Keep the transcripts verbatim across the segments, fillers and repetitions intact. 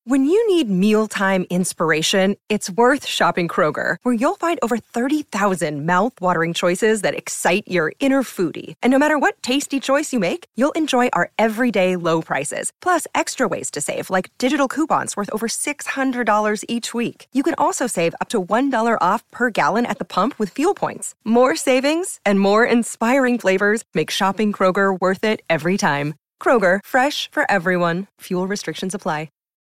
When you need mealtime inspiration, it's worth shopping Kroger, where you'll find over thirty thousand mouth-watering choices that excite your inner foodie. And no matter what tasty choice you make, you'll enjoy our everyday low prices, plus extra ways to save, like digital coupons worth over six hundred dollars each week. You can also save up to one dollar off per gallon at the pump with fuel points. More savings and more inspiring flavors make shopping Kroger worth it every time. Kroger, fresh for everyone. Fuel restrictions apply.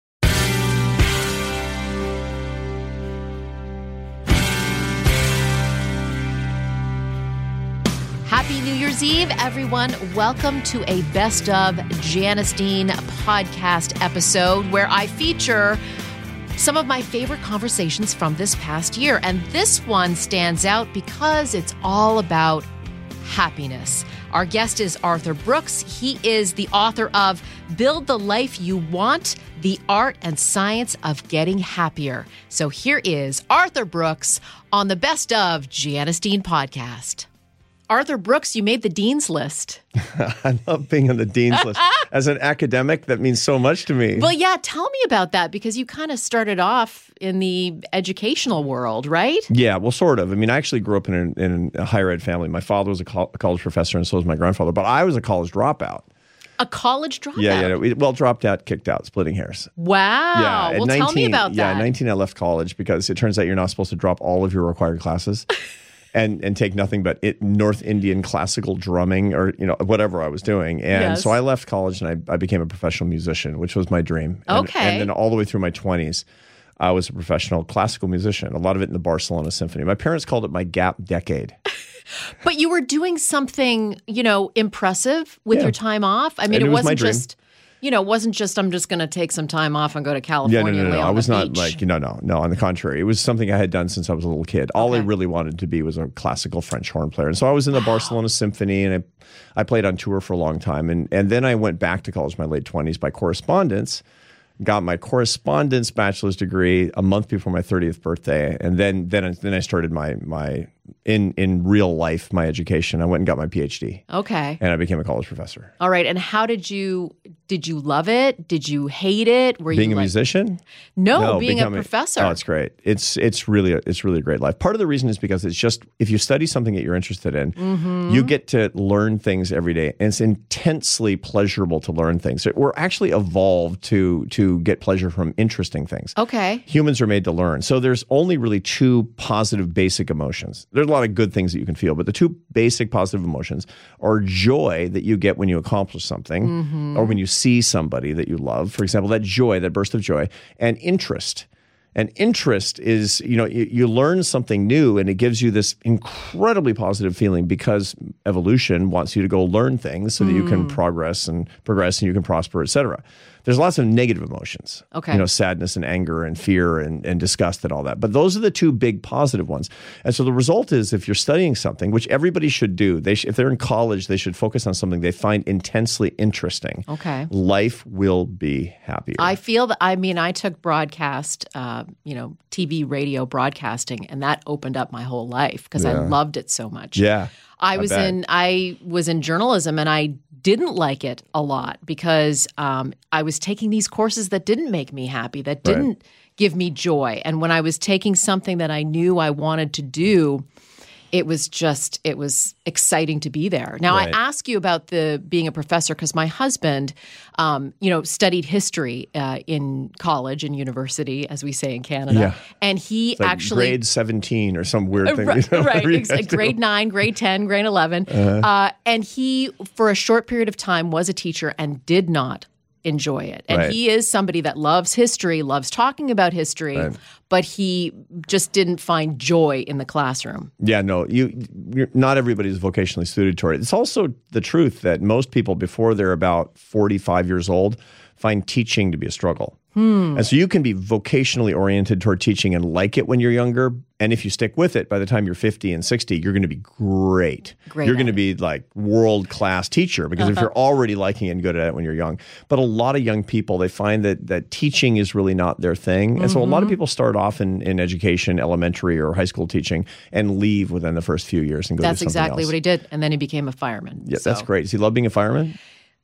Happy New Year's Eve, everyone. Welcome to a Best of Janice Dean podcast episode where I feature some of my favorite conversations from this past year. And this one stands out because it's all about happiness. Our guest is Arthur Brooks. He is the author of Build the Life You Want, The Art and Science of Getting Happier. So here is Arthur Brooks on the Best of Janice Dean podcast. Arthur Brooks, you made the Dean's List. I love being on the Dean's List. As an academic, that means so much to me. Well, yeah, tell me about that, because you kind of started off in the educational world, right? Yeah, well, sort of. I mean, I actually grew up in, a, in a higher ed family. My father was a, co- a college professor, and so was my grandfather. But I was a college dropout. A college dropout? Yeah, yeah. We, well, dropped out, kicked out, splitting hairs. Wow. Yeah, well, nineteen, tell me about yeah, that. Yeah, at nineteen, I left college because it turns out you're not supposed to drop all of your required classes. And and take nothing but it, North Indian classical drumming, or you know whatever I was doing. And yes. so I left college and I, I became a professional musician, which was my dream. And, okay. And then all the way through my twenties, I was a professional classical musician. A lot of it in the Barcelona Symphony. My parents called it my gap decade. But you were doing something, you know, impressive with yeah. your time off. I mean, and it, it was wasn't my dream. just. You know, it wasn't just, I'm just going to take some time off and go to California. Yeah, no, no, and no. lay no. on I was the not beach. like, no, no, no. On the contrary, it was something I had done since I was a little kid. All Okay. I really wanted to be was a classical French horn player. And so I was in the wow. Barcelona Symphony, and I, I played on tour for a long time. And, and then I went back to college in my late twenties by correspondence, got my correspondence bachelor's degree a month before my thirtieth birthday. And then then, then I started my, my in, in real life, my education. I went and got my P H D. Okay. And I became a college professor. All right. And how did you, did you love it? Did you hate it? Were Being you a like, musician? No, No, being a becoming- professor. Oh, it's great. It's it's really a, it's really a great life. Part of the reason is because it's just, if you study something that you're interested in, Mm-hmm. you get to learn things every day, and it's intensely pleasurable to learn things. We're actually evolved to to get pleasure from interesting things. Okay. Humans are made to learn. So there's only really two positive basic emotions. There's a lot of good things that you can feel, but the two basic positive emotions are joy that you get when you accomplish something, Mm-hmm. or when you see somebody that you love. For example, that joy, that burst of joy, and interest. And interest is, you know, you, you learn something new, and it gives you this incredibly positive feeling because evolution wants you to go learn things so that you can progress and progress and you can prosper, et cetera. There's lots of negative emotions, Okay. you know, sadness and anger and fear and, and disgust and all that. But those are the two big positive ones. And so the result is, if you're studying something, which everybody should do, they sh- if they're in college, they should focus on something they find intensely interesting. Okay. Life will be happier. I feel that, I mean, I took broadcast, uh, you know, T V, radio broadcasting, and that opened up my whole life because I Yeah. loved it so much. yeah. I was bet. in I was in journalism, and I didn't like it a lot because um, I was taking these courses that didn't make me happy, that didn't Right. give me joy. And when I was taking something that I knew I wanted to do, it was just, it was exciting to be there. Now, Right. I ask you about the being a professor because my husband, um, you know, studied history uh, in college and university, as we say in Canada. Yeah. And he It's like actually grade seventeen or some weird thing. Right, you know, right. you Ex- have to- grade nine, grade ten, grade eleven. Uh-huh. Uh, and he, for a short period of time, was a teacher and did not enjoy it. And Right. he is somebody that loves history, loves talking about history, Right. but he just didn't find joy in the classroom. Yeah, no, you. You're, not everybody's vocationally suited toward it. It's also the truth that most people, before they're about forty-five years old, find teaching to be a struggle. Hmm. And so you can be vocationally oriented toward teaching and like it when you're younger. And if you stick with it, by the time you're fifty and sixty, you're going to be great. Great you're at going to it. be like world-class teacher because Uh-huh. if you're already liking it and good at it when you're young. But a lot of young people, they find that that teaching is really not their thing. And so a Mm-hmm. lot of people start off in, in education, elementary or high school teaching, and leave within the first few years and go That's do something exactly else. what he did. And then he became a fireman. Yeah, So- that's great. Does he love being a fireman?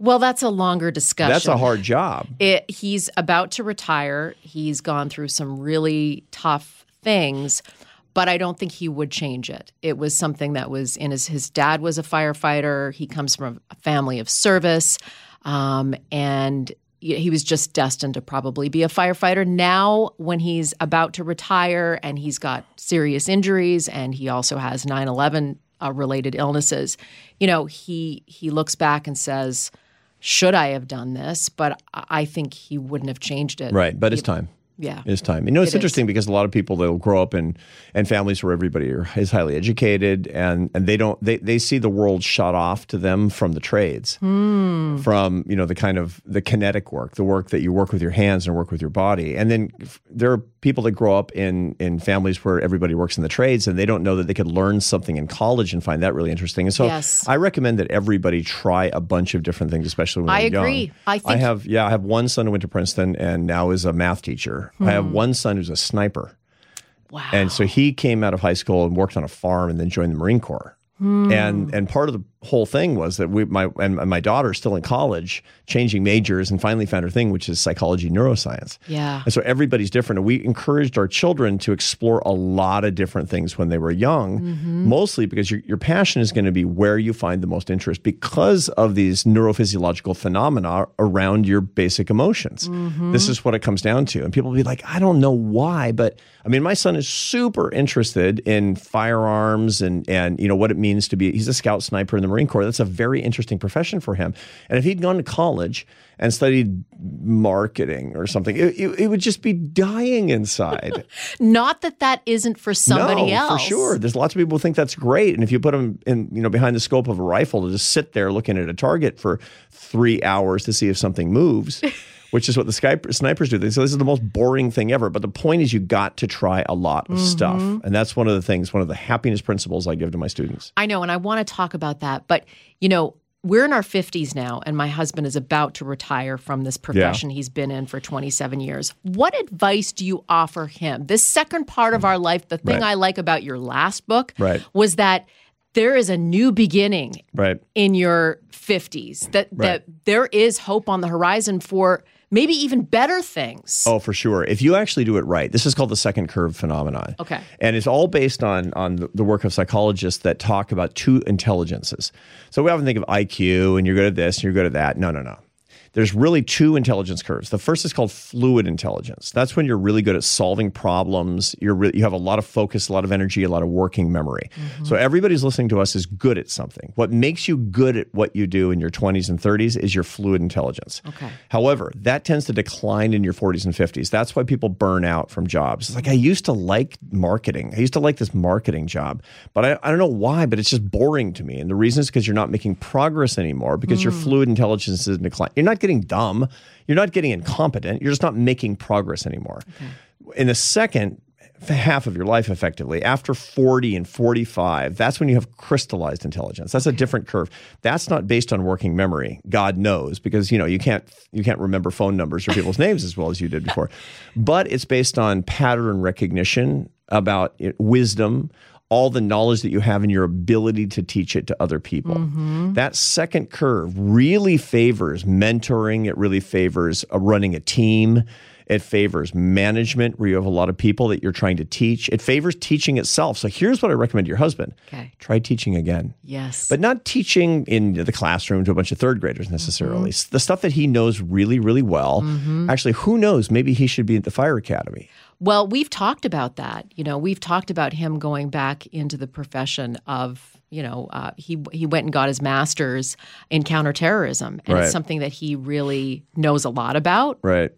Well, that's a longer discussion. That's a hard job. It, he's about to retire. He's gone through some really tough things, but I don't think he would change it. It was something that was in his, his dad was a firefighter. He comes from a family of service, um, and he was just destined to probably be a firefighter. Now, when he's about to retire and he's got serious injuries and he also has nine eleven uh, related illnesses, you know, he he looks back and says, should I have done this? But I think he wouldn't have changed it. Right, but he, it's time. Yeah. It's time. You know, it's it interesting is. because a lot of people, they'll grow up in, in families where everybody are, is highly educated and, and they don't, they, they see the world shut off to them from the trades, mm. from, you know, the kind of the kinetic work, the work that you work with your hands and work with your body. And then there are people that grow up in, in families where everybody works in the trades and they don't know that they could learn something in college and find that really interesting. And so yes. I recommend that everybody try a bunch of different things, especially when I they're agree. young. I think I have, yeah, I have one son who went to Princeton and now is a math teacher. Hmm. I have one son who's a sniper. Wow. And so he came out of high school and worked on a farm and then joined the Marine Corps. Hmm. And and part of the whole thing was that we my and my daughter's still in college, changing majors, and finally found her thing, which is psychology, neuroscience. Yeah. And so everybody's different. And we encouraged our children to explore a lot of different things when they were young, mm-hmm. mostly because your, your passion is going to be where you find the most interest because of these neurophysiological phenomena around your basic emotions. Mm-hmm. This is what it comes down to. And people will be like, I don't know why, but I mean, my son is super interested in firearms and, and you know, what it means to be, he's a scout sniper in the Marine Corps. That's a very interesting profession for him. And if he'd gone to college and studied marketing or something, it, it, it would just be dying inside. Not that that isn't for somebody no, else. for sure. There's lots of people who think that's great. And if you put them in, you know, behind the scope of a rifle to just sit there looking at a target for three hours to see if something moves, which is what the sniper, snipers do. They say this is the most boring thing ever. But the point is you got to try a lot of mm-hmm. stuff. And that's one of the things, one of the happiness principles I give to my students. I know, and I want to talk about that. But, you know, we're in our fifties now, and my husband is about to retire from this profession yeah. he's been in for twenty-seven years. What advice do you offer him? This second part of our life, the thing right. I like about your last book right. was that there is a new beginning right. in your fifties, that, right. that there is hope on the horizon for maybe even better things. Oh, for sure. If you actually do it right, this is called the second curve phenomenon. Okay. And it's all based on, on the, the work of psychologists that talk about two intelligences. So we often think of I Q and you're good at this and you're good at that. No, no, no. There's really two intelligence curves. The first is called fluid intelligence. That's when you're really good at solving problems. You're re- you have a lot of focus, a lot of energy, a lot of working memory. Mm-hmm. So everybody's listening to us is good at something. What makes you good at what you do in your twenties and thirties is your fluid intelligence. Okay. However, that tends to decline in your forties and fifties. That's why people burn out from jobs. It's like, I used to like marketing. I used to like this marketing job, but I, I don't know why, but it's just boring to me. And the reason is because you're not making progress anymore because mm. your fluid intelligence is in decline. You're not getting dumb. You're not getting incompetent. You're just not making progress anymore. Okay. In the second half of your life, effectively, after forty and forty-five, that's when you have crystallized intelligence. That's a different curve. That's not based on working memory. God knows, because you know you can't you can't remember phone numbers or people's names as well as you did before. But it's based on pattern recognition, about wisdom, all the knowledge that you have and your ability to teach it to other people. Mm-hmm. That second curve really favors mentoring. It really favors uh, running a team. It favors management, where you have a lot of people that you're trying to teach. It favors teaching itself. So here's what I recommend to your husband. Okay. Try teaching again. Yes. But not teaching in the classroom to a bunch of third graders necessarily. Mm-hmm. The stuff that he knows really, really well. Mm-hmm. Actually, who knows? Maybe he should be at the fire academy. Well, we've talked about that. You know, we've talked about him going back into the profession of, you know, uh, he he went and got his master's in counterterrorism. And right. it's something that he really knows a lot about. Right.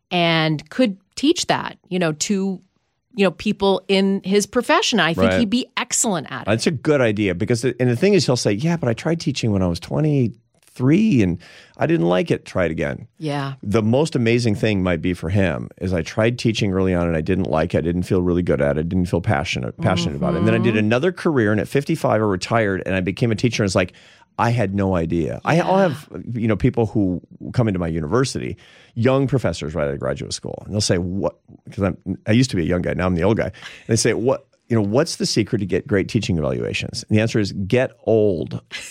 And could teach that, you know, to, you know, people in his profession. I think right. he'd be excellent at it. That's a good idea, because, and the thing is, he'll say, yeah, but I tried teaching when I was twenty-three and I didn't like it. Try it again. Yeah. The most amazing thing might be for him is I tried teaching early on and I didn't like it. I didn't feel really good at it. I didn't feel passionate, passionate mm-hmm. about it. And then I did another career, and at fifty-five I retired and I became a teacher. And it's like, I had no idea. Yeah. I, I'll have, you know, people who come into my university, young professors right out of graduate school, and they'll say, what, because I'm, I used to be a young guy, now I'm the old guy. And they say, what, you know, what's the secret to get great teaching evaluations? And the answer is get old.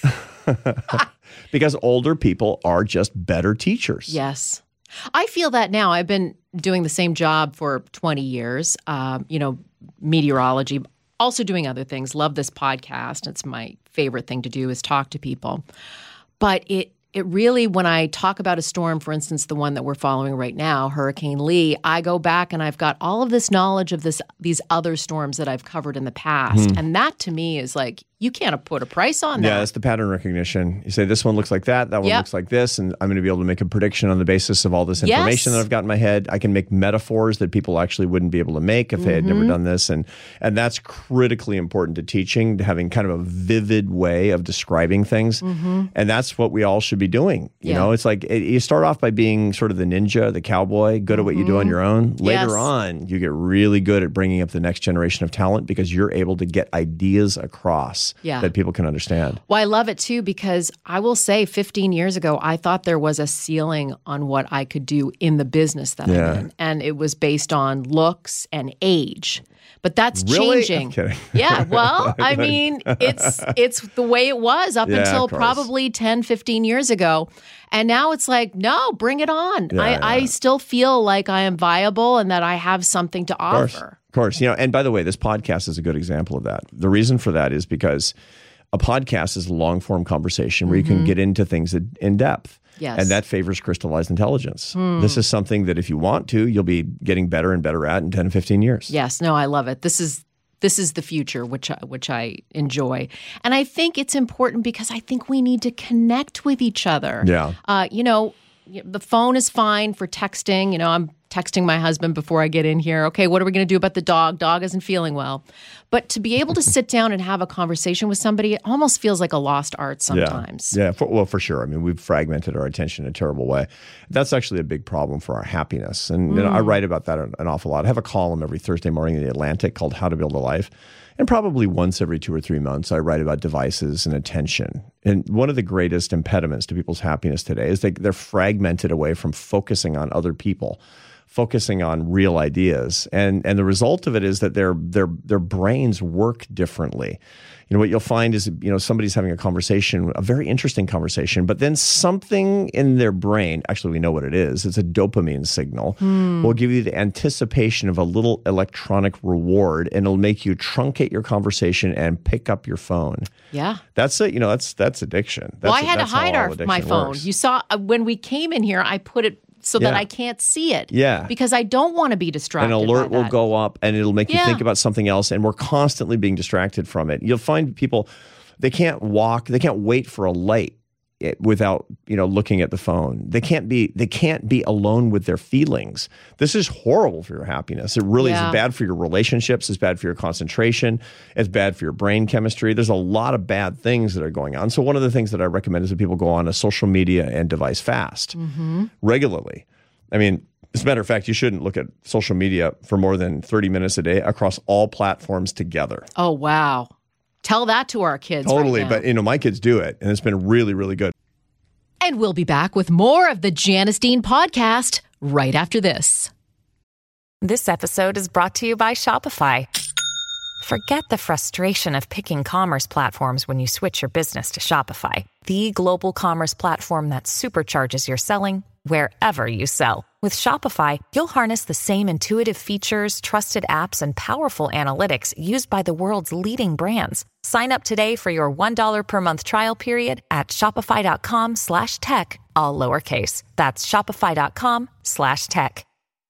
Because older people are just better teachers. Yes. I feel that now. I've been doing the same job for twenty years, um, you know, meteorology, also doing other things. Love this podcast. It's my favorite thing to do is talk to people. But it It really, when I talk about a storm, for instance, the one that we're following right now, Hurricane Lee, I go back and I've got all of this knowledge of this these other storms that I've covered in the past. Hmm. And that to me is like, you can't put a price on that. Yeah, that's the pattern recognition. You say, this one looks like that, that one yep. looks like this, and I'm going to be able to make a prediction on the basis of all this information yes. that I've got in my head. I can make metaphors that people actually wouldn't be able to make if mm-hmm. they had never done this. And and that's critically important to teaching, to having kind of a vivid way of describing things. Mm-hmm. And that's what we all should be doing. You yeah. know, it's like it, you start off by being sort of the ninja, the cowboy, good at what you do on your own. Later yes. on, you get really good at bringing up the next generation of talent because you're able to get ideas across yeah. that people can understand. Well, I love it too because I will say fifteen years ago, I thought there was a ceiling on what I could do in the business that Yeah. I'm in. And it was based on looks and age. But that's Really? changing. I'm kidding. Yeah, well, I mean, it's it's the way it was up Yeah, until of course. probably ten, fifteen years ago. And now it's like, no, bring it on. Yeah, I, yeah. I still feel like I am viable and that I have something to Of course, offer. of course. You know, and by the way, this podcast is a good example of that. The reason for that is because a podcast is a long form conversation where Mm-hmm. you can get into things in, in depth. Yes. And that favors crystallized intelligence. Hmm. This is something that if you want to, you'll be getting better and better at in ten, fifteen years. Yes, no, I love it. This is this is the future, which I, which I enjoy. And I think it's important because I think we need to connect with each other. Yeah. Uh, you know, the phone is fine for texting. You know, I'm texting my husband before I get in here. Okay, what are we going to do about the dog? Dog isn't feeling well. But to be able to sit down and have a conversation with somebody, it almost feels like a lost art sometimes. Yeah, yeah for, well, for sure. I mean, we've fragmented our attention in a terrible way. That's actually a big problem for our happiness. And Mm. you know, I write about that an, an awful lot. I have a column every Thursday morning in The Atlantic called How to Build a Life. And probably once every two or three months, I write about devices and attention. And one of the greatest impediments to people's happiness today is they, they're fragmented away from focusing on other people, focusing on real ideas. And and the result of it is that their their their brains work differently. You know, what you'll find is, you know, somebody's having a conversation, a very interesting conversation, but then something in their brain, actually we know what it is, it's a dopamine signal, Hmm. will give you the anticipation of a little electronic reward, and it'll make you truncate your conversation and pick up your phone. Yeah. That's it. You know, that's that's addiction. That's, Well, I had to that's how hide all our, my addiction phone. works. You saw uh, when we came in here, I put it so that Yeah. I can't see it. Yeah. Because I don't want to be distracted. An alert by will that. go up and it'll make you Yeah. think about something else, and we're constantly being distracted from it. You'll find people, they can't walk, they can't wait for a light without, you know, looking at the phone. They can't be they can't be alone with their feelings. This is horrible for your happiness. It really Yeah. is bad for your relationships, it's bad for your concentration, it's bad for your brain chemistry. There's a lot of bad things that are going on. So one of the things that I recommend is that people go on a social media and device fast Mm-hmm. regularly. I mean, as a matter of fact, you shouldn't look at social media for more than thirty minutes a day across all platforms together. Oh, wow. Tell that to our kids. Totally. right now. But, you know, my kids do it, and it's been really, really good. And we'll be back with more of the Janice Dean podcast right after this. This episode is brought to you by Shopify. Forget the frustration of picking commerce platforms when you switch your business to Shopify, the global commerce platform that supercharges your selling wherever you sell. With Shopify, you'll harness the same intuitive features, trusted apps, and powerful analytics used by the world's leading brands. Sign up today for your one dollar per month trial period at shopify.com slash tech, all lowercase. That's shopify.com slash tech.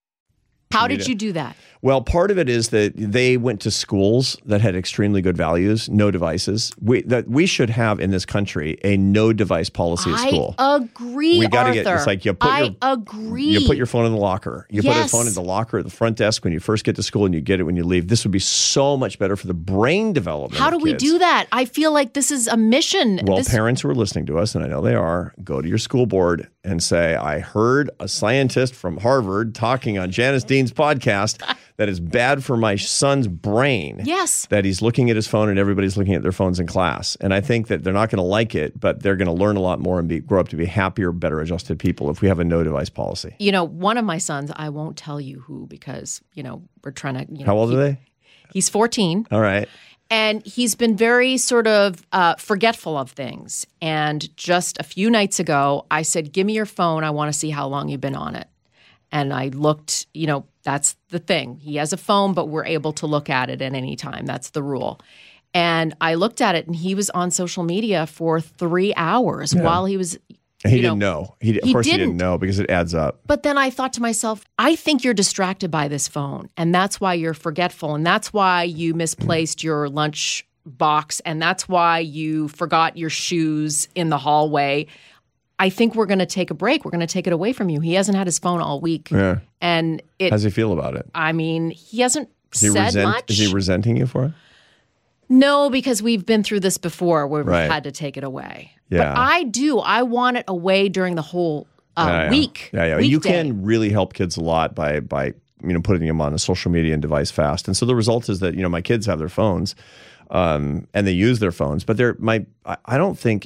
How did you do that? Well, part of it is that they went to schools that had extremely good values, no devices. We that we should have in this country a no device policy at school. I agree, We gotta Arthur. get it's like you put I your agree. you put your phone in the locker. You put your Yes. phone in the locker at the front desk when you first get to school, and you get it when you leave. This would be so much better for the brain development. How do of we kids. do that? I feel like this is a mission. Well, This- parents who are listening to us, and I know they are, go to your school board and say, I heard a scientist from Harvard talking on Janice Dean's podcast that is bad for my son's brain. Yes. That he's looking at his phone and everybody's looking at their phones in class. And I think that they're not going to like it, but they're going to learn a lot more and be, grow up to be happier, better adjusted people if we have a no device policy. You know, one of my sons, I won't tell you who because, you know, we're trying to, you know. How old keep- are they? He's fourteen. All right. And he's been very sort of uh, forgetful of things. And just a few nights ago, I said, give me your phone. I want to see how long you've been on it. And I looked, you know, that's the thing. He has a phone, but we're able to look at it at any time. That's the rule. And I looked at it, and he was on social media for three hours yeah. while he was He you didn't know, know. He, of he course didn't. he didn't know because it adds up. But then I thought to myself, I think you're distracted by this phone, and that's why you're forgetful, and that's why you misplaced your lunch box, and that's why you forgot your shoes in the hallway. I think we're going to take a break. We're going to take it away from you. He hasn't had his phone all week. Yeah. And it, how does he feel about it? I mean, he hasn't Is he said resent, much. Is he resenting you for it? No, because we've been through this before where we've Right. had to take it away. Yeah. But I do. I want it away during the whole uh, yeah, yeah. week. Yeah, yeah. Weekday. You can really help kids a lot by by you know putting them on a social media and device fast. And so the result is that you know my kids have their phones, um, and they use their phones, but they're my I, I don't think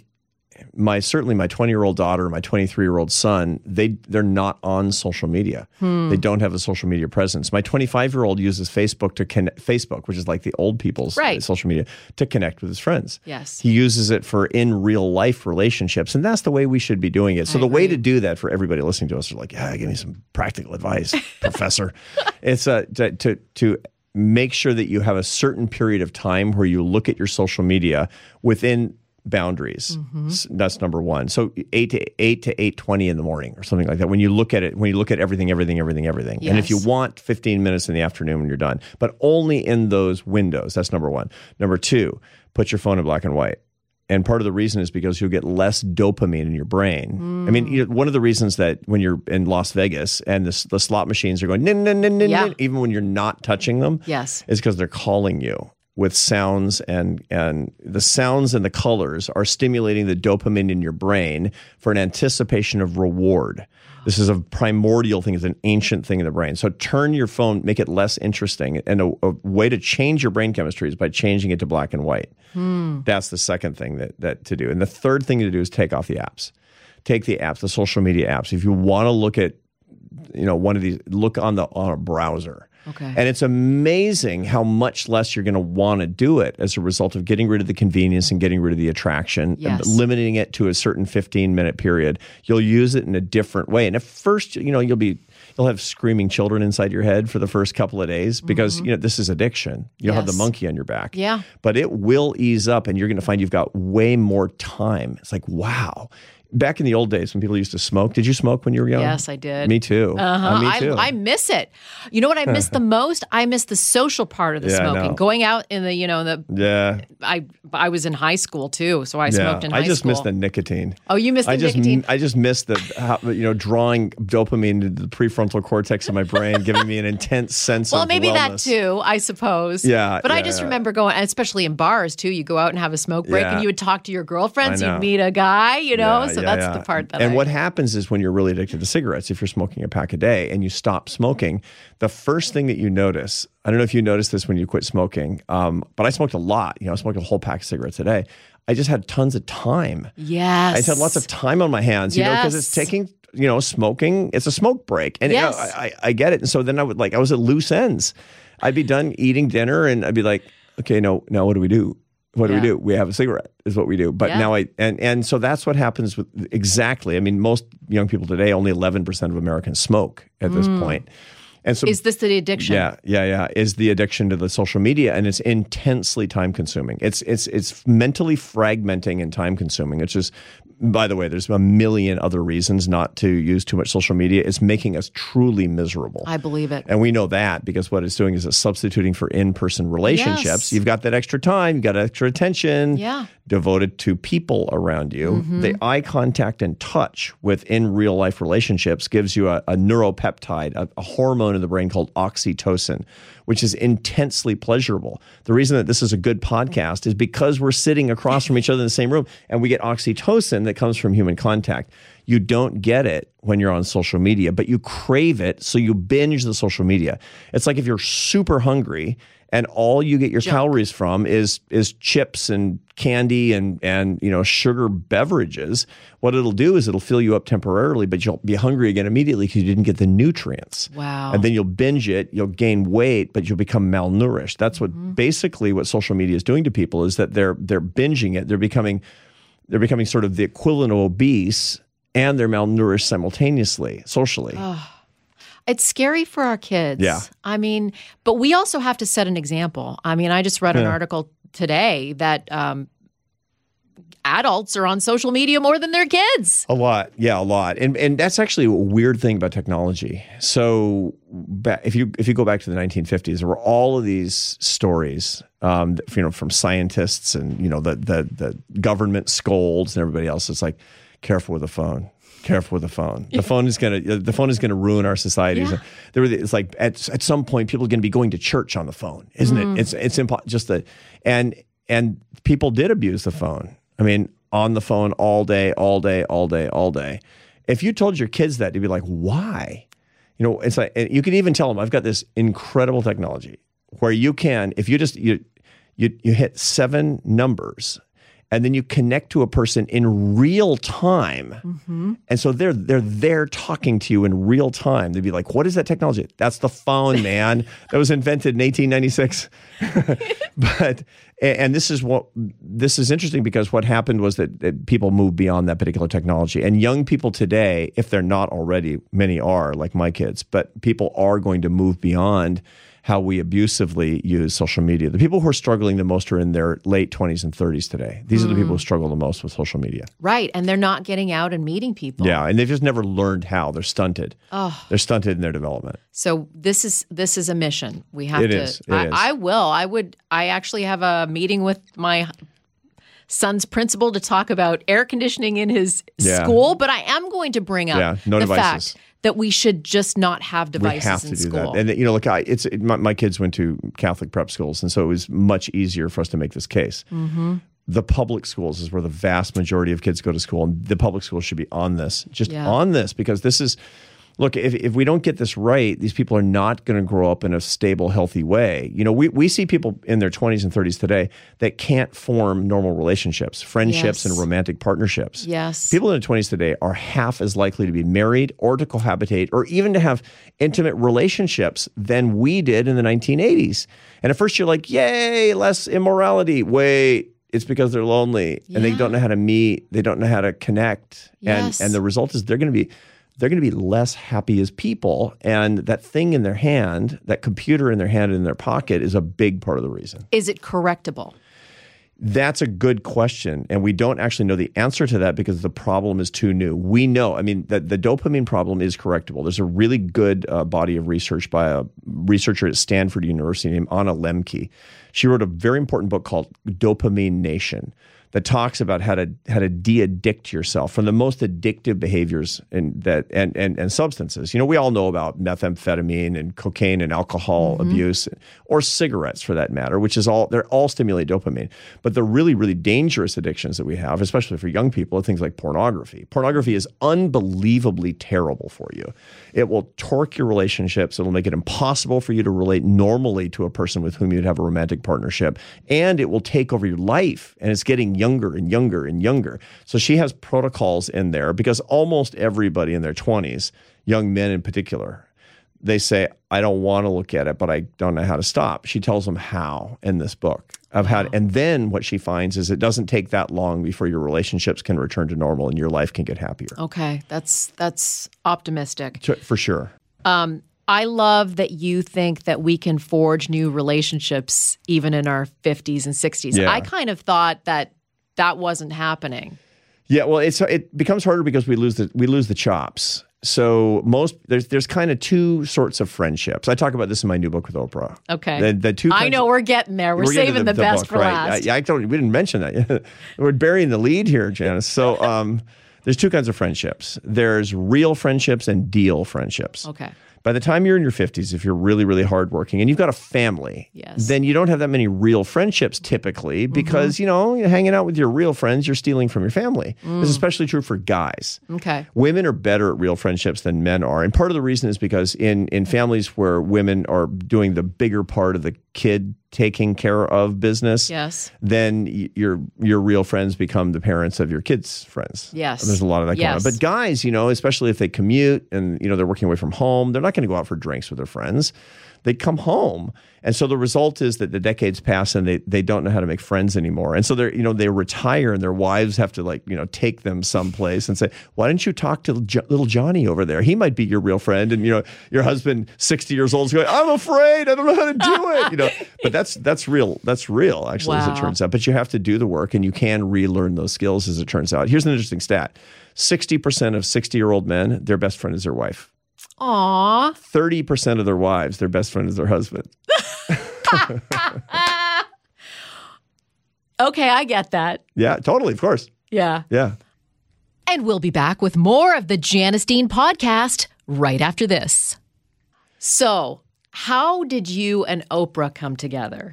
my certainly my twenty-year-old daughter, my twenty-three-year-old son, they they're not on social media. Hmm. They don't have a social media presence. My twenty-five-year-old uses Facebook to connect, Facebook, which is like the old people's Right. social media, to connect with his friends. Yes. He uses it for in real life relationships, and that's the way we should be doing it. So I the way agree. to do that for everybody listening to us are like, yeah, give me some practical advice, professor. It's uh, to, to to make sure that you have a certain period of time where you look at your social media within boundaries. Mm-hmm. S- That's number one. So eight to eight to eight twenty in the morning or something like that. When you look at it, when you look at everything, everything, everything, everything. And if you Yes. want fifteen minutes in the afternoon when you're done, but only in those windows. That's number one. Number two, put your phone in black and white. And part of the reason is because you'll get less dopamine in your brain. Mm. I mean, you know, one of the reasons that when you're in Las Vegas and the, the slot machines are going, nin, nin, nin, nin, Yeah. nin, even when you're not touching them, Yes. is because they're calling you with sounds, and and the sounds and the colors are stimulating the dopamine in your brain for an anticipation of reward. This is a primordial thing. It's an ancient thing in the brain. So turn your phone, make it less interesting. And a, a way to change your brain chemistry is by changing it to black and white. Hmm. That's the second thing that, that to do. And the third thing to do is take off the apps. Take the apps, the social media apps. If you want to look at, you know, one of these, look on the on a browser. Okay. And it's amazing how much less you're going to want to do it as a result of getting rid of the convenience and getting rid of the attraction, Yes. and limiting it to a certain fifteen minute period. You'll use it in a different way. And at first, you know, you'll be you'll have screaming children inside your head for the first couple of days because, you know, this is addiction. You'll have the Yes. monkey on your back. Yeah. But it will ease up and you're going to find you've got way more time. It's like, wow. Back in the old days when people used to smoke, did you smoke when you were young? Yes, I did. Me too. Uh-huh. Uh, me too. I, I miss it. You know what I miss the most? I miss the social part of the Yeah, I smoking. know. Going out in the, you know, the yeah. I I was in high school too, so I Yeah. smoked in high I just school. miss the nicotine. Oh, you missed the I just, nicotine. I just miss the, how, you know, drawing dopamine into the prefrontal cortex of my brain, giving me an intense sense Well, of maybe that wellness. too, I suppose. Yeah, But I yeah, just yeah. remember going, and especially in bars too, you go out and have a smoke break Yeah. and you would talk to your girlfriends, I you'd know. meet a guy, you know? Yeah, so yeah, that's yeah. the part that And I... what happens is when you're really addicted to cigarettes, if you're smoking a pack a day and you stop smoking, the first thing that you notice, I don't know if you noticed this when you quit smoking, um, but I smoked a lot. You know, I smoked a whole pack of cigarettes a day. I just had tons of time. Yes. I just had lots of time on my hands, you know, because it's Yes. taking, you know, smoking, it's a smoke break. And you know, Yes. I, I get it. And so then I would like, I was at loose ends. I'd be done eating dinner and I'd be like, okay, no, now what do we do? What do Yeah. we do? We have a cigarette is what we do. But Yeah. now I, and, and so that's what happens with exactly. I mean, most young people today, only eleven percent of Americans smoke at this point. And so Is this the addiction? yeah, yeah, yeah. Is the addiction to the social media, and it's intensely time consuming. It's it's it's mentally fragmenting and time consuming. It's just, by the way, there's a million other reasons not to use too much social media. It's making us truly miserable. I believe it. And we know that because what it's doing is it's substituting for in-person relationships. Yes. You've got that extra time, you've got extra attention Yeah. devoted to people around you. Mm-hmm. The eye contact and touch within real life relationships gives you a, a neuropeptide, a, a hormone in the brain called oxytocin, which is intensely pleasurable. The reason that this is a good podcast is because we're sitting across from each other in the same room and we get oxytocin that comes from human contact. You don't get it when you're on social media, but you crave it, so you binge the social media. It's like if you're super hungry and all you get your Junk. calories from is is chips and candy and and you know sugar beverages. What it'll do is it'll fill you up temporarily, but you'll be hungry again immediately because you didn't get the nutrients. Wow. And then you'll binge it, you'll gain weight, but you'll become malnourished. That's what mm-hmm. basically what social media is doing to people, is that they're they're binging it. They're becoming they're becoming sort of the equivalent of obese, and they're malnourished simultaneously, socially. Oh, it's scary for our kids. Yeah. I mean, but we also have to set an example. I mean, I just read an Yeah. article today that um, adults are on social media more than their kids. A lot. Yeah, a lot. And and that's actually a weird thing about technology. So ba- if you if you go back to the nineteen fifties, there were all of these stories um, you know, from scientists and, you know, the the the government scolds and everybody else. It's like, careful with the phone. Careful with the phone. The phone is gonna. The phone is gonna ruin our societies. Yeah. There were. It's like at at some point, people are going to be going to church on the phone, isn't Mm. it? It's it's impo- just the and and people did abuse the phone. I mean, on the phone all day, all day, all day, all day. If you told your kids that, they'd be like, "Why?" You know, it's like, and you could even tell them, "I've got this incredible technology where you can, if you just you you you hit seven numbers." And then you connect to a person in real time. Mm-hmm. And so they're they're there talking to you in real time. They'd be like, what is that technology? That's the phone, man. That was invented in eighteen ninety-six. But and this is what this is interesting, because what happened was that, that people moved beyond that particular technology. And young people today, if they're not already, many are, like my kids, but people are going to move beyond how we abusively use social media. The people who are struggling the most are in their late twenties and thirties today. These mm. are the people who struggle the most with social media. Right, and they're not getting out and meeting people. Yeah, and they've just never learned how. They're stunted. Oh. They're stunted in their development. So this is this is a mission. We have It to. is, it I, is. I will. I would. I actually have a meeting with my son's principal to talk about air conditioning in his Yeah. school, but I am going to bring up Yeah, no the devices. fact that we should just not have devices we have to in do school. that. And you know, look, I, it's it, my, my kids went to Catholic prep schools, and so it was much easier for us to make this case. Mm-hmm. The public schools is where the vast majority of kids go to school, and the public schools should be on this, just Yeah. on this, because this is. Look, if, if we don't get this right, these people are not going to grow up in a stable, healthy way. You know, we, we see people in their twenties and thirties today that can't form normal relationships, friendships, Yes. and romantic partnerships. Yes. People in their twenties today are half as likely to be married or to cohabitate or even to have intimate relationships than we did in the nineteen eighties. And at first you're like, yay, less immorality. Wait, it's because they're lonely and they Yeah. don't know how to meet. They don't know how to connect. Yes. And, and the result is they're going to be they're going to be less happy as people. And that thing in their hand, that computer in their hand and in their pocket, is a big part of the reason. Is it correctable? That's a good question. And we don't actually know the answer to that because the problem is too new. We know, I mean, that the dopamine problem is correctable. There's a really good uh, body of research by a researcher at Stanford University named Anna Lemke. She wrote a very important book called Dopamine Nation that talks about how to how to de-addict yourself from the most addictive behaviors and that and, and and substances. You know, we all know about methamphetamine and cocaine and alcohol Mm-hmm. abuse, or cigarettes for that matter, which is all they're all stimulate dopamine. But the really, really dangerous addictions that we have, especially for young people, are things like pornography. Pornography is unbelievably terrible for you. It will torque your relationships. It'll make it impossible for you to relate normally to a person with whom you'd have a romantic partnership. And it will take over your life. And it's getting younger and younger and younger. So she has protocols in there because almost everybody in their twenties, young men in particular, they say, I don't want to look at it, but I don't know how to stop. She tells them how in this book. I've had, and then what she finds is it doesn't take that long before your relationships can return to normal and your life can get happier. Okay, that's that's optimistic. To- For sure. Um, I love that you think that we can forge new relationships even in our fifties and sixties. Yeah. I kind of thought that that wasn't happening. Yeah, well, it's it becomes harder because we lose the we lose the chops. So most there's there's kind of two sorts of friendships. I talk about this in my new book with Oprah. Okay, the, the two. I kinds know of, we're getting there. We're, we're getting saving to the, best book, for right? last. I, I don't. We didn't mention that. We're burying the lead here, Janice. So um, there's two kinds of friendships. There's real friendships and deal friendships. Okay. By the time you're in your fifties, if you're really, really hardworking and you've got a family, yes. then you don't have that many real friendships typically because, mm-hmm. you know, you're hanging out with your real friends, you're stealing from your family. Mm. It's especially true for guys. Okay. Women are better at real friendships than men are. And part of the reason is because in, in families where women are doing the bigger part of the kid taking care of business, yes. then y- your your real friends become the parents of your kids' friends. Yes. And there's a lot of that yes. going on. But guys, you know, especially if they commute and, you know, they're working away from home, they're not going to go out for drinks with their friends. They come home. And so the result is that the decades pass and they they don't know how to make friends anymore. And so they're, you know, they retire and their wives have to like, you know, take them someplace and say, why didn't you talk to jo- little Johnny over there? He might be your real friend. And, you know, your husband, sixty years old, is going, I'm afraid. I don't know how to do it. You know, but that's that's real. That's real, actually, wow. as it turns out. But you have to do the work and you can relearn those skills, as it turns out. Here's an interesting stat. sixty percent of sixty-year-old men, their best friend is their wife. Aw. thirty percent of their wives, their best friend is their husband. Okay, I get that. Yeah, totally, of course. Yeah. Yeah. And we'll be back with more of the Janice Dean podcast right after this. So, how did you and Oprah come together?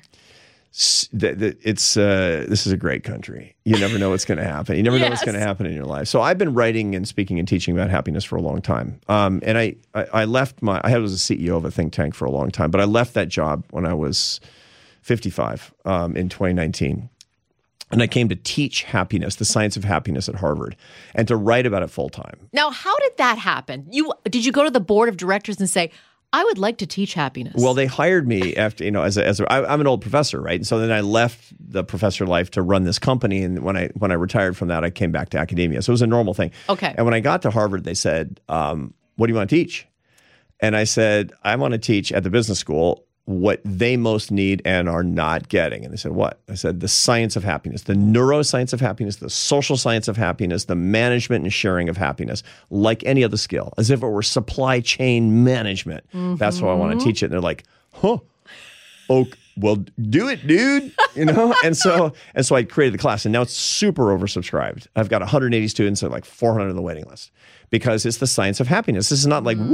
It's uh, this is a great country. You never know what's going to happen. You never yes. know what's going to happen in your life. So I've been writing and speaking and teaching about happiness for a long time. Um, and I, I, I left my, I was a C E O of a think tank for a long time, but I left that job when I was fifty-five um, in twenty nineteen. And I came to teach happiness, the science of happiness at Harvard, and to write about it full time. Now, how did that happen? You did you go to the board of directors and say, I would like to teach happiness? Well, they hired me after, you know, as a, as a, I, I'm an old professor, right? And so then I left the professor life to run this company. And when I when I retired from that, I came back to academia. So it was a normal thing. Okay. And when I got to Harvard, they said, um, what do you want to teach? And I said, I want to teach at the business school what they most need and are not getting. And they said, what? I said, the science of happiness, the neuroscience of happiness, the social science of happiness, the management and sharing of happiness, like any other skill, as if it were supply chain management. Mm-hmm. That's why I want to teach it. And they're like, huh, oh, well, do it, dude. You know? and so and so I created the class, and now it's super oversubscribed. I've got one hundred eighty students and like four hundred on the waiting list because it's the science of happiness. This is not like,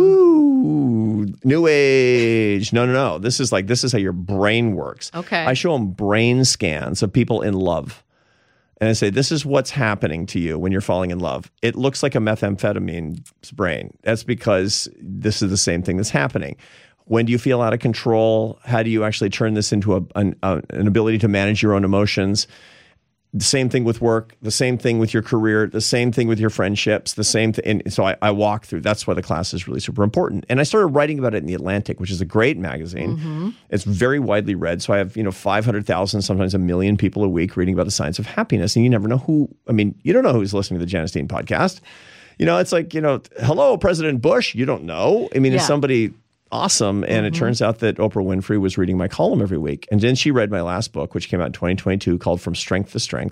woo, new age. No, no, no. This is like, this is how your brain works. Okay. I show them brain scans of people in love. And I say, this is what's happening to you when you're falling in love. It looks like a methamphetamine's brain. That's because this is the same thing that's happening. When do you feel out of control? How do you actually turn this into a, an, a, an ability to manage your own emotions? The same thing with work, the same thing with your career, the same thing with your friendships, the same thing. And so I, I walk through. That's why the class is really super important. And I started writing about it in The Atlantic, which is a great magazine. Mm-hmm. It's very widely read. So I have, you know, five hundred thousand, sometimes a million people a week reading about the science of happiness. And you never know who, I mean, you don't know who's listening to the Janice Dean podcast. You know, it's like, you know, hello, President Bush. You don't know. I mean, yeah. It's somebody awesome. And mm-hmm. it turns out that Oprah Winfrey was reading my column every week. And then she read my last book, which came out in twenty twenty-two, called From Strength to Strength.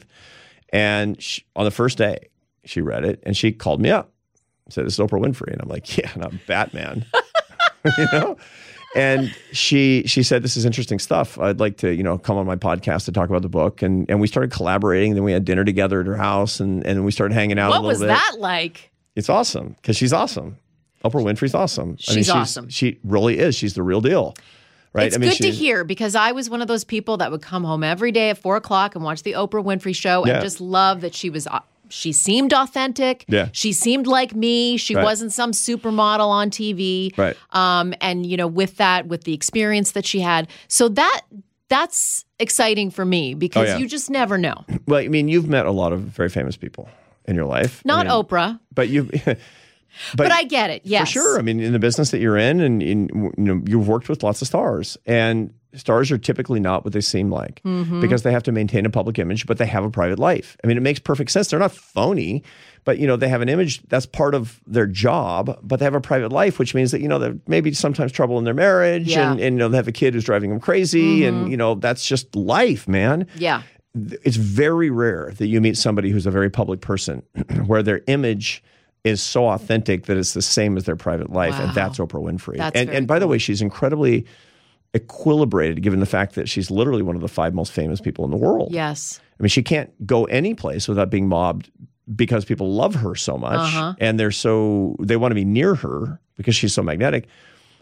And she, on the first day, she read it and she called me up and said, this is Oprah Winfrey. And I'm like, yeah, not Batman. you know? And she she said, this is interesting stuff. I'd like to, you know, come on my podcast to talk about the book. And and we started collaborating. Then we had dinner together at her house and, and we started hanging out what a little bit. What was that like? It's awesome because she's awesome. Oprah Winfrey's awesome. She's, I mean, she's awesome. She really is. She's the real deal. Right? It's I mean, good to hear because I was one of those people that would come home every day at four o'clock and watch the Oprah Winfrey Show and yeah. just love that she was. She seemed authentic. Yeah. She seemed like me. She right. wasn't some supermodel on T V. Right. Um, and you know, with that, with the experience that she had, so that that's exciting for me because oh, yeah. you just never know. Well, I mean, you've met a lot of very famous people in your life. Not I mean, Oprah, but you. But, but I get it, yes. For sure. I mean, in the business that you're in, and in, you know, you've worked with lots of stars, and stars are typically not what they seem like mm-hmm. because they have to maintain a public image, but they have a private life. I mean, it makes perfect sense. They're not phony, but you know, they have an image that's part of their job, but they have a private life, which means that, you know, there may be sometimes trouble in their marriage yeah. and, and, you know, they have a kid who's driving them crazy mm-hmm. and, you know, that's just life, man. Yeah. It's very rare that you meet somebody who's a very public person where their image is so authentic that it's the same as their private life. Wow. And that's Oprah Winfrey. That's and very and by cool. the way, she's incredibly equilibrated given the fact that she's literally one of the five most famous people in the world. Yes. I mean, she can't go any place without being mobbed because people love her so much. Uh-huh. And they're so, they want to be near her because she's so magnetic.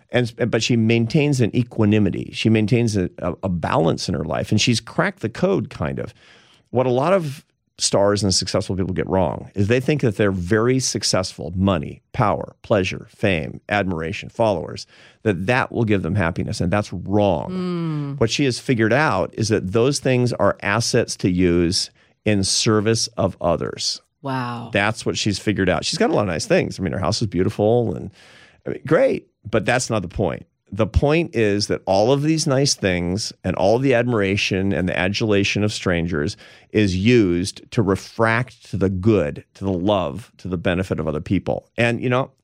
And, but she maintains an equanimity. She maintains a, a, a balance in her life, and she's cracked the code, kind of. What a lot of stars and successful people get wrong is they think that they're very successful, money, power, pleasure, fame, admiration, followers, that that will give them happiness, and that's wrong. Mm. What she has figured out is that those things are assets to use in service of others. Wow. That's what she's figured out. She's got a lot of nice things. I mean, her house is beautiful and I mean, great, but that's not the point. The point is that all of these nice things and all of the admiration and the adulation of strangers is used to refract to the good, to the love, to the benefit of other people. And, you know,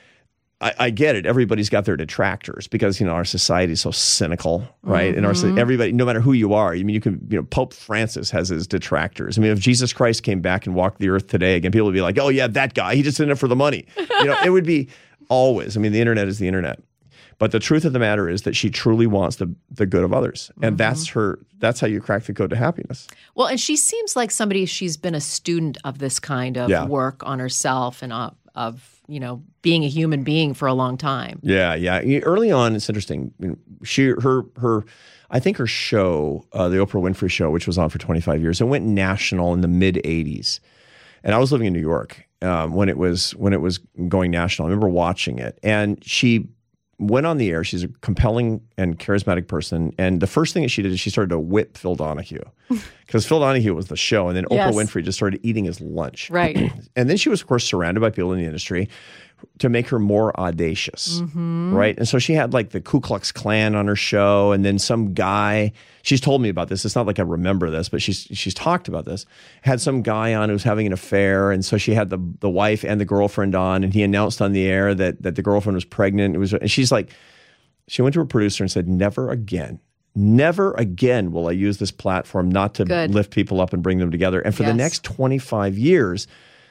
I, I get it. Everybody's got their detractors because, you know, our society is so cynical, right? Mm-hmm. And our everybody, no matter who you are, I mean, you can, you know, Pope Francis has his detractors. I mean, if Jesus Christ came back and walked the earth today again, people would be like, oh, yeah, that guy, he just in it for the money. You know, it would be always. I mean, the internet is the internet. But the truth of the matter is that she truly wants the, the good of others. And mm-hmm. that's her, that's how you crack the code to happiness. Well, and she seems like somebody, she's been a student of this kind of yeah. work on herself and of, of, you know, being a human being for a long time. Yeah, yeah. Early on, it's interesting. She, her, her, I think her show, uh, the Oprah Winfrey Show, which was on for twenty-five years, it went national in the mid eighties. And I was living in New York um, when it was when it was going national. I remember watching it. And she went on the air. She's a compelling and charismatic person. And the first thing that she did is she started to whip Phil Donahue because Phil Donahue was the show. And then yes. Oprah Winfrey just started eating his lunch. Right. And then she was, of course, surrounded by people in the industry to make her more audacious. Mm-hmm. Right. And so she had like the Ku Klux Klan on her show. And then some guy, she's told me about this. It's not like I remember this, but she's she's talked about this. Had some guy on who was having an affair. And so she had the the wife and the girlfriend on. And he announced on the air that that the girlfriend was pregnant. It was, and she's like, she went to her producer and said, never again. Never again will I use this platform not to Good. lift people up and bring them together. And for yes. the next twenty-five years,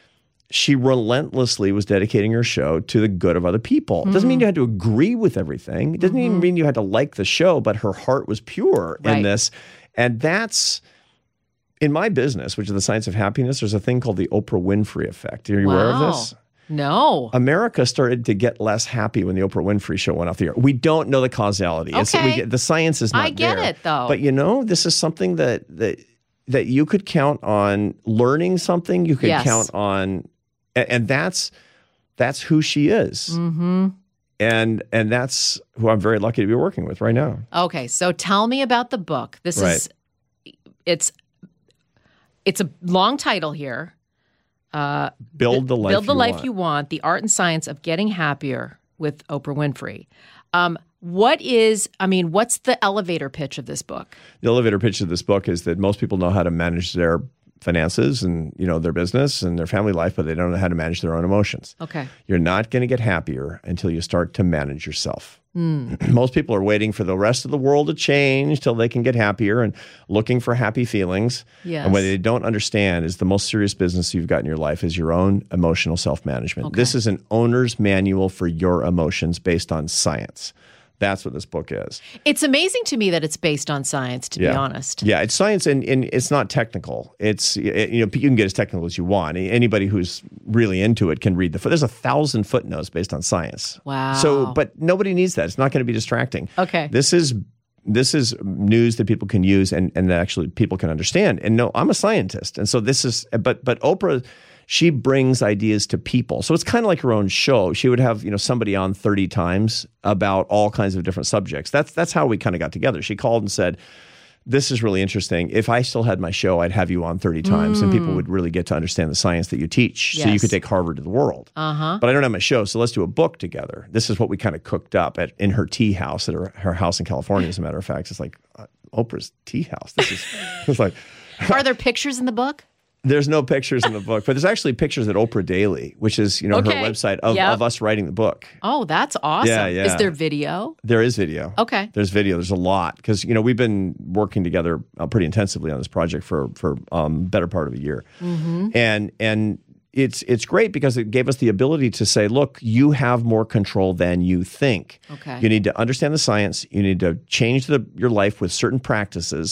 she relentlessly was dedicating her show to the good of other people. Mm-hmm. It doesn't mean you had to agree with everything. It doesn't mm-hmm. even mean you had to like the show, but her heart was pure right. in this. And that's, in my business, which is the science of happiness, there's a thing called the Oprah Winfrey effect. Are you wow. aware of this? No. America started to get less happy when the Oprah Winfrey Show went off the air. We don't know the causality. Okay. It's, we get, the science is not I get there. it, though. But you know, this is something that that that you could count on learning something. You could yes. count on, and, and that's that's who she is. Mm-hmm. And and that's who I'm very lucky to be working with right now. Okay, so tell me about the book. This right. is it's it's a long title here. Uh, build the life build the you life want. you want. The art and science of getting happier with Oprah Winfrey. Um, what is? I mean, what's the elevator pitch of this book? The elevator pitch of this book is that most people know how to manage their finances and, you know, their business and their family life, but they don't know how to manage their own emotions. Okay, you're not going to get happier until you start to manage yourself. Mm. Most people are waiting for the rest of the world to change till they can get happier and looking for happy feelings. Yes. And what they don't understand is the most serious business you've got in your life is your own emotional self-management. Okay. This is an owner's manual for your emotions based on science. That's what this book is. It's amazing to me that it's based on science, to yeah. be honest. Yeah, it's science, and, and it's not technical. It's it, you know you can get as technical as you want. Anybody who's really into it can read the. There's a thousand footnotes based on science. Wow. So, but nobody needs that. It's not going to be distracting. Okay. This is this is news that people can use and and that actually people can understand. And no, I'm a scientist, and so this is. But but Oprah. She brings ideas to people. So it's kind of like her own show. She would have, you know, somebody on thirty times about all kinds of different subjects. That's that's how we kind of got together. She called and said, this is really interesting. If I still had my show, I'd have you on thirty times mm. and people would really get to understand the science that you teach. Yes. So you could take Harvard to the world. Uh-huh. But I don't have my show, so let's do a book together. This is what we kind of cooked up at in her tea house, at her, her house in California, as a matter of fact. It's like uh, Oprah's tea house. This is it's like Are there pictures in the book? There's no pictures in the book, but there's actually pictures at Oprah Daily, which is, you know, okay. her website of, yep. of us writing the book. Oh, that's awesome. Yeah, yeah. Is there video? There is video. Okay. There's video. There's a lot because, you know, we've been working together uh, pretty intensively on this project for for um better part of a year. Mm-hmm. And and it's it's great because it gave us the ability to say, look, you have more control than you think. Okay. You need to understand the science. You need to change the, your life with certain practices.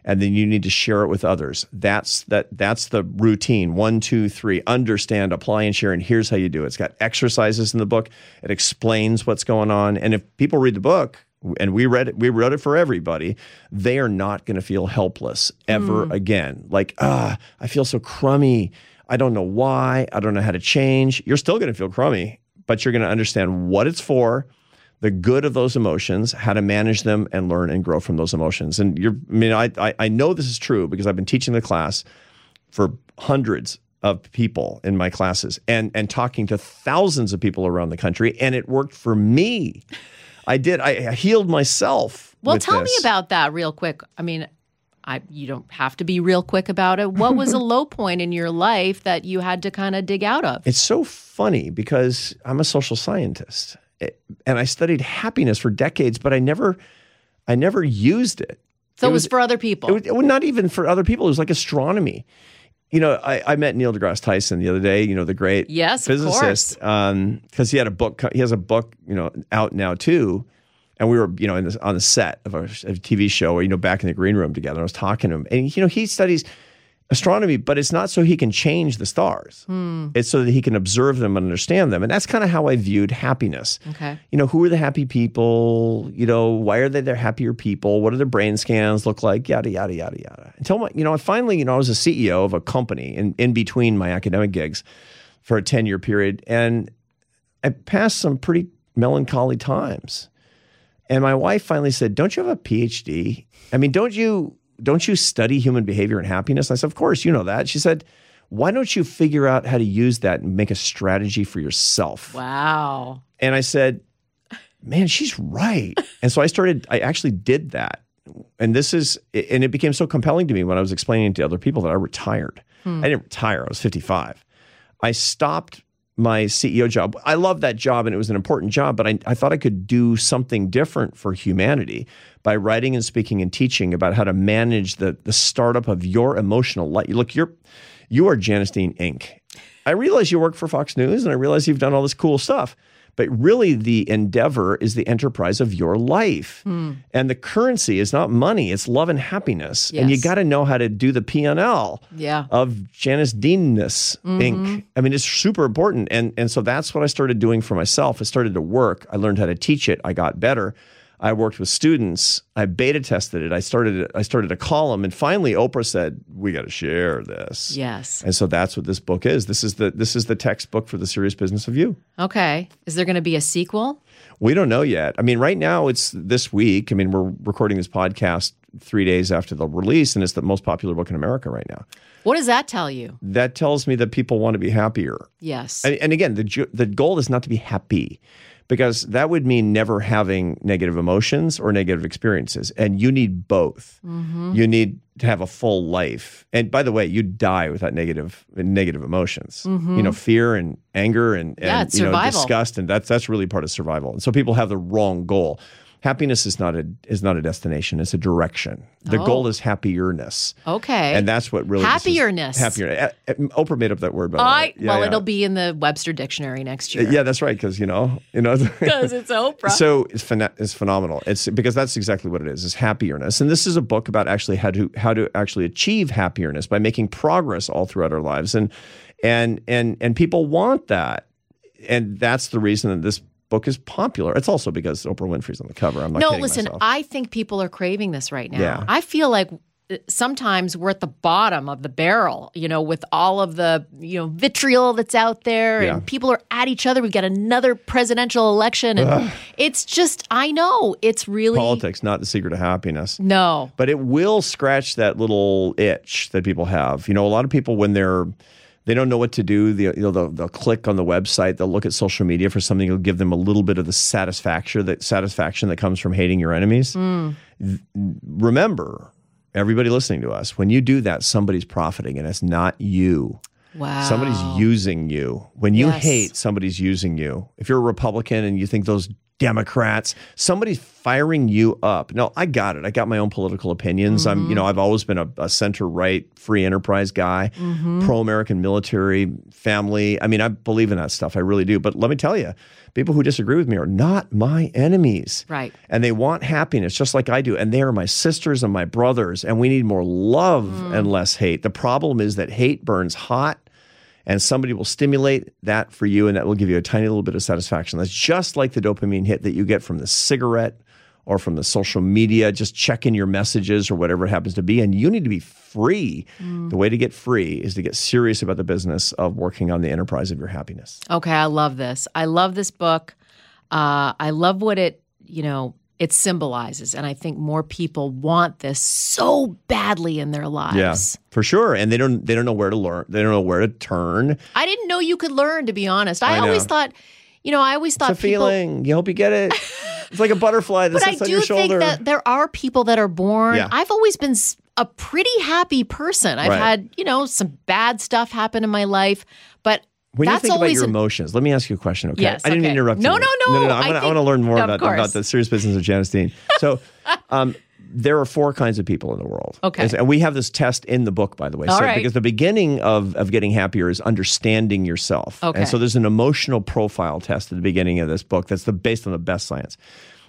and then you need to share it with others. That's that. That's the routine. One, two, three. Understand, apply, and share. And here's how you do it. It's got exercises in the book. It explains what's going on. And if people read the book, and we read it, we wrote it for everybody, they are not going to feel helpless ever mm. again. Like, ah, I feel so crummy. I don't know why. I don't know how to change. You're still going to feel crummy, but you're going to understand what it's for, the good of those emotions, how to manage them, and learn and grow from those emotions. And you're, I mean, I, I, I know this is true because I've been teaching the class for hundreds of people in my classes and, and talking to thousands of people around the country, and it worked for me. I did. I, I healed myself. Well, with tell this. me about that real quick. I mean, I you don't have to be real quick about it. What was a low point in your life that you had to kind of dig out of? It's so funny because I'm a social scientist it, and I studied happiness for decades, but I never, I never used it. So it was, it was for other people. It was, it was not even for other people. It was like astronomy. You know, I, I met Neil deGrasse Tyson the other day, you know, the great yes, physicist, um, because he had a book, he has a book, you know, out now too. And we were, you know, in this, on the set of a, a T V show or, you know, back in the green room together. I was talking to him and, you know, he studies astronomy, but it's not so he can change the stars. Hmm. It's so that he can observe them and understand them. And that's kind of how I viewed happiness. Okay. You know, who are the happy people? You know, why are they the happier people? What do their brain scans look like? Yada, yada, yada, yada. Until, my, you know, finally, you know, I was a C E O of a company in, in between my academic gigs for a ten-year period. And I passed some pretty melancholy times. And my wife finally said, don't you have a P H D? I mean, don't you... Don't you study human behavior and happiness? I said, of course, you know that. She said, why don't you figure out how to use that and make a strategy for yourself? Wow. And I said, man, she's right. And so I started, I actually did that. And this is, and it became so compelling to me when I was explaining to other people that I retired. Hmm. I didn't retire, I was fifty-five. I stopped my C E O job. I loved that job and it was an important job, but I, I thought I could do something different for humanity by writing and speaking and teaching about how to manage the, the startup of your emotional life. Look, you're, you are Janice Dean Incorporated. I realize you work for Fox News and I realize you've done all this cool stuff, but really the endeavor is the enterprise of your life. Hmm. And the currency is not money, it's love and happiness. Yes. And you got to know how to do the P and L yeah. of Janice Deanness mm-hmm. Incorporated. I mean, it's super important. And, and so that's what I started doing for myself. It started to work. I learned how to teach it. I got better. I worked with students. I beta tested it. I started I started a column, and finally Oprah said, "We got to share this." Yes. And so that's what this book is. This is the this is the textbook for the serious business of you. Okay. Is there going to be a sequel? We don't know yet. I mean, right now it's this week. I mean, we're recording this podcast three days after the release, and it's the most popular book in America right now. What does that tell you? That tells me that people want to be happier. Yes. And, and again, the the goal is not to be happy, because that would mean never having negative emotions or negative experiences. And you need both. Mm-hmm. You need to have a full life. And by the way, you die without negative negative emotions. Mm-hmm. You know, fear and anger and, yeah, and it's you know, survival. disgust. And that's that's really part of survival. And so people have the wrong goal. Happiness is not a is not a destination. It's a direction. The oh. goal is happierness. Okay. And that's what really happierness. Happier. Oprah made up that word. By the I, way. Yeah, well, yeah. it'll be in the Webster Dictionary next year. Yeah, that's right. Because you know, you know, because it's Oprah. So it's phen- it's phenomenal. It's because that's exactly what it is. It's happierness, and this is a book about actually how to how to actually achieve happierness by making progress all throughout our lives, and and and and people want that, and that's the reason that this book is popular. It's also because Oprah Winfrey's on the cover. I'm not no, kidding listen, myself. I think people are craving this right now. Yeah. I feel like sometimes we're at the bottom of the barrel, you know, with all of the, you know, vitriol that's out there Yeah. and people are at each other. We got another presidential election and Ugh. it's just, I know, it's really Politics, not the secret of happiness. No. But it will scratch that little itch that people have. You know, a lot of people when they're They don't know what to do. They, you know, they'll, they'll click on the website. They'll look at social media for something that'll give them a little bit of the satisfaction that satisfaction that comes from hating your enemies. Mm. Remember, everybody listening to us, when you do that, somebody's profiting, and it's not you. Wow. Somebody's using you. When you Yes. hate, somebody's using you. If you're a Republican and you think those Democrats. Somebody's firing you up. No, I got it. I got my own political opinions. Mm-hmm. I'm, you know, I've always been a, a center-right, free enterprise guy, mm-hmm. pro-American military, family. I mean, I believe in that stuff. I really do. But let me tell you, people who disagree with me are not my enemies. Right. And they want happiness just like I do. And they are my sisters and my brothers. And we need more love mm. and less hate. The problem is that hate burns hot. And somebody will stimulate that for you, and that will give you a tiny little bit of satisfaction. That's just like the dopamine hit that you get from the cigarette or from the social media, just checking your messages or whatever it happens to be. And you need to be free. Mm. The way to get free is to get serious about the business of working on the enterprise of your happiness. Okay, I love this. I love this book. Uh, I love what it, you know, it symbolizes. And I think more people want this so badly in their lives. Yeah, for sure. And they don't they don't know where to learn. They don't know where to turn. I didn't know you could learn, to be honest. I, I always thought, you know, I always thought it's a people, feeling. You hope you get it. It's like a butterfly that sits on your shoulder. But I do think that there are people that are born. Yeah. I've always been a pretty happy person. I've right. had, you know, some bad stuff happen in my life, but when That's you think about your an... emotions, let me ask you a question, okay? Yes, I didn't okay. mean to interrupt no, you. No, no, no. no, no. I, I, wanna, think, I want to learn more of about, course. about the serious business of Janice Dean. So um, there are four kinds of people in the world. Okay. And we have this test in the book, by the way. All so, right. Because the beginning of, of getting happier is understanding yourself. Okay. And so there's an emotional profile test at the beginning of this book that's the, based on the best science.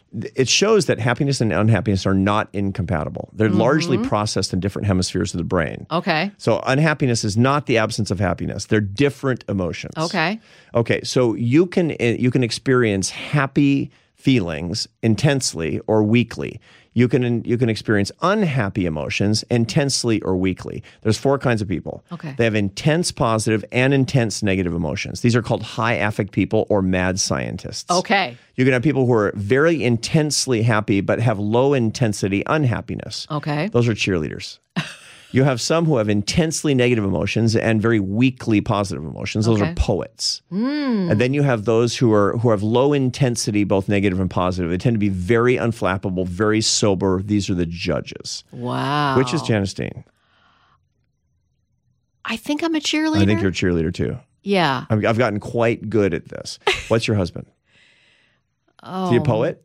It shows that happiness and unhappiness are not incompatible. They're mm-hmm. largely processed in different hemispheres of the brain. Okay. So unhappiness is not the absence of happiness. They're different emotions. Okay. Okay. So you can you can experience happy feelings intensely or weakly. You can you can experience unhappy emotions intensely or weakly. There's four kinds of people. Okay. They have intense positive and intense negative emotions. These are called high affect people or mad scientists. Okay. You can have people who are very intensely happy but have low intensity unhappiness. Okay. Those are cheerleaders. You have some who have intensely negative emotions and very weakly positive emotions. Those okay. are poets. Mm. And then you have those who are who have low intensity, both negative and positive. They tend to be very unflappable, very sober. These are the judges. Wow. Which is Janice Dean? I think I'm a cheerleader. I think you're a cheerleader too. Yeah. I've, I've gotten quite good at this. What's your husband? Oh. Is he a poet?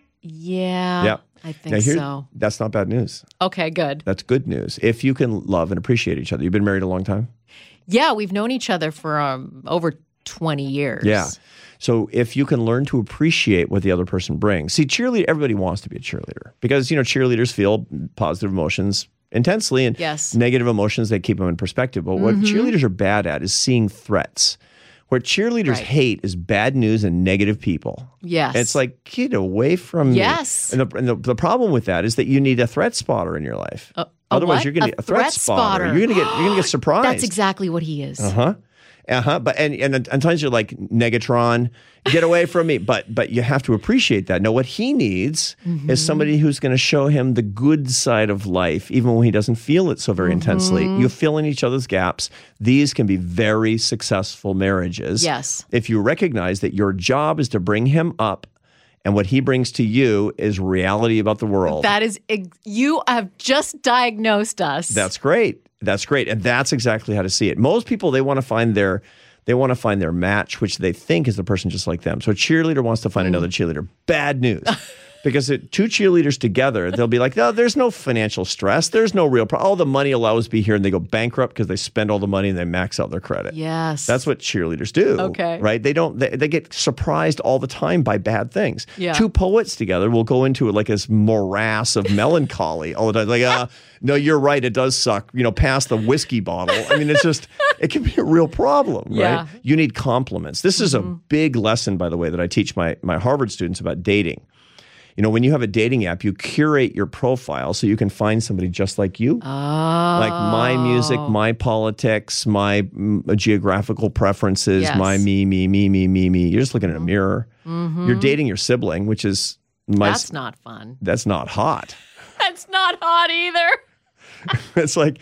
Yeah. Yeah. I think now, here, so. That's not bad news. Okay, good. That's good news. If you can love and appreciate each other. You've been married a long time? Yeah, we've known each other for um, over twenty years. Yeah. So if you can learn to appreciate what the other person brings. See, cheerleader, everybody wants to be a cheerleader because, you know, cheerleaders feel positive emotions intensely and yes. negative emotions, they keep them in perspective. But what mm-hmm. cheerleaders are bad at is seeing threats. What cheerleaders right. hate is bad news and negative people. Yes. It's like, get away from yes. me. And, the, and the, the problem with that is that you need a threat spotter in your life. Uh, Otherwise, what? you're going to get a threat, threat spotter. spotter. You're going to get you're going to get surprised. That's exactly what he is. Uh-huh. Uh-huh. But and and sometimes you're like, Negatron, get away from me. But but you have to appreciate that. No, what he needs mm-hmm. is somebody who's going to show him the good side of life, even when he doesn't feel it so very mm-hmm. intensely. You fill in each other's gaps. These can be very successful marriages. Yes. If you recognize that your job is to bring him up, and what he brings to you is reality about the world. That is, you have just diagnosed us. That's great. That's great. And that's exactly how to see it. Most people, they want to find their they want to find their match, which they think is the person just like them. So a cheerleader wants to find mm. another cheerleader. Bad news. Because it, two cheerleaders together, they'll be like, no, there's no financial stress. There's no real problem. All the money will always be here. And they go bankrupt because they spend all the money and they max out their credit. Yes. That's what cheerleaders do. Okay. Right? They don't, they, they get surprised all the time by bad things. Yeah. Two poets together will go into like this morass of melancholy all the time. Like, uh, no, you're right. It does suck. You know, pass the whiskey bottle. I mean, it's just, it can be a real problem, right? Yeah. You need compliments. This is mm-hmm. a big lesson, by the way, that I teach my, my Harvard students about dating. You know, when you have a dating app, you curate your profile so you can find somebody just like you. Oh. Like my music, my politics, my mm, geographical preferences, yes. my me, me, me, me, me, me. You're just looking at a mirror. Mm-hmm. You're dating your sibling, which is... my. That's not fun. That's not hot. That's not hot either. It's like,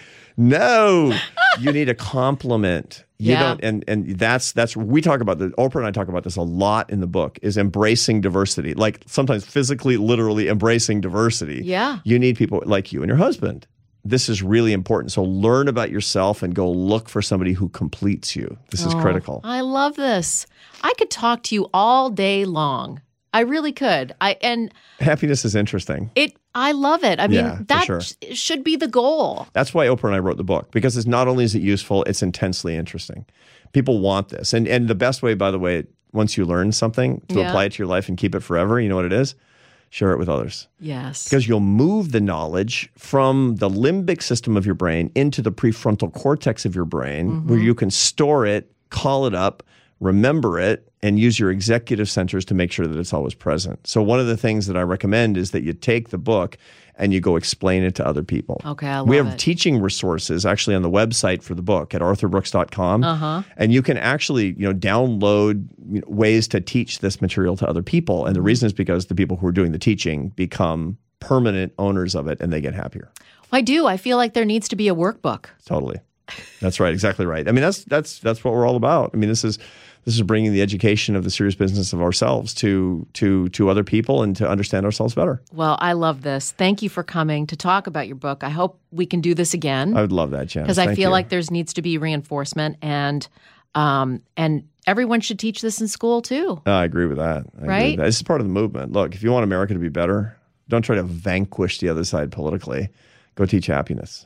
no, you need a compliment. You yeah. don't, and and that's that's we talk about the Oprah and I talk about this a lot in the book, is embracing diversity. Like sometimes physically, literally embracing diversity. Yeah. You need people like you and your husband. This is really important. So learn about yourself and go look for somebody who completes you. This is oh, critical. I love this. I could talk to you all day long I really could. I and Happiness is interesting. it. I love it. I mean, Yeah, for that sure. sh- should be the goal. That's why Oprah and I wrote the book, because it's not only is it useful, it's intensely interesting. People want this. And and the best way, by the way, once you learn something, to Yeah. apply it to your life and keep it forever, you know what it is? Share it with others. Yes. Because you'll move the knowledge from the limbic system of your brain into the prefrontal cortex of your brain, Mm-hmm. where you can store it, call it up, remember it, and use your executive centers to make sure that it's always present. So one of the things that I recommend is that you take the book and you go explain it to other people. Okay, I love We have it. teaching resources actually on the website for the book at arthur brooks dot com. Uh-huh. And you can actually, you know, download you know, ways to teach this material to other people. And the reason is because the people who are doing the teaching become permanent owners of it and they get happier. I do. I feel like there needs to be a workbook. Totally. That's right. Exactly right. I mean, that's that's that's what we're all about. I mean, this is this is bringing the education of the serious business of ourselves to to to other people and to understand ourselves better. Well, I love this. Thank you for coming to talk about your book. I hope we can do this again. I would love that, Janice. Because I Thank feel you. like there's needs to be reinforcement, and um, and everyone should teach this in school too. I agree with that. I agree with Right? that. This is part of the movement. Look, if you want America to be better, don't try to vanquish the other side politically. Go teach happiness.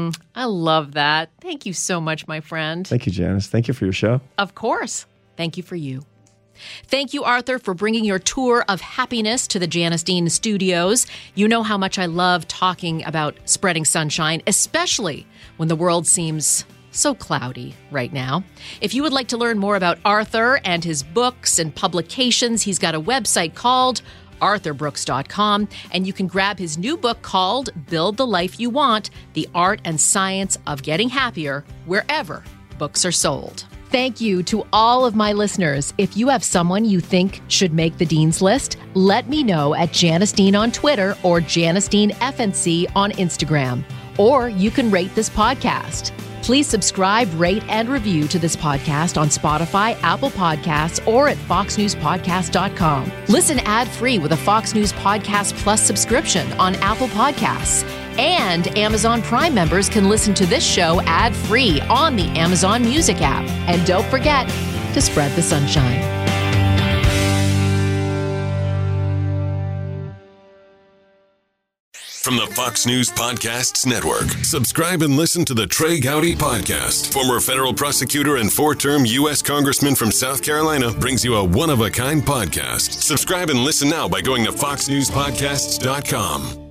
I love that. Thank you so much, my friend. Thank you, Janice. Thank you for your show. Of course. Thank you for you. Thank you, Arthur, for bringing your tour of happiness to the Janice Dean Studios. You know how much I love talking about spreading sunshine, especially when the world seems so cloudy right now. If you would like to learn more about Arthur and his books and publications, he's got a website called arthur brooks dot com, and you can grab his new book called Build the Life You Want, The Art and Science of Getting Happier, wherever books are sold. Thank you to all of my listeners. If you have someone you think should make the Dean's List, let me know at Janice Dean on Twitter or Janice Dean F N C on Instagram. Or you can rate this podcast. Please subscribe, rate, and review to this podcast on Spotify, Apple Podcasts, or at fox news podcast dot com. Listen ad-free with a Fox News Podcast Plus subscription on Apple Podcasts. And Amazon Prime members can listen to this show ad-free on the Amazon Music app. And don't forget to spread the sunshine. From the Fox News Podcasts Network, subscribe and listen to the Trey Gowdy Podcast. Former federal prosecutor and four-term U S Congressman from South Carolina brings you a one-of-a-kind podcast. Subscribe and listen now by going to fox news podcasts dot com.